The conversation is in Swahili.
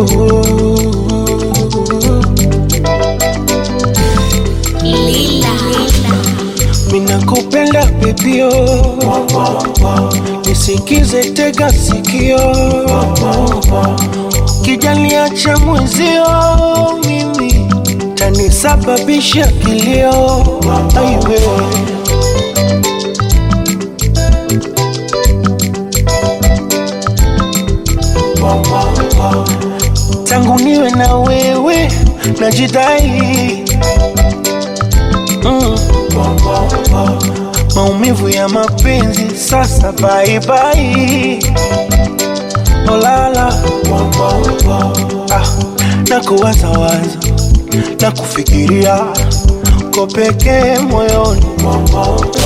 Lila Mina kupenda baby nisikize tega sikio kijaniacha mwezio mimi tanisababisha kilio aiwe tangu niwe na wewe najidai maumivu ya mapenzi sasa bye bye olala nakuwaza waza nakufikiria ko peke moyoni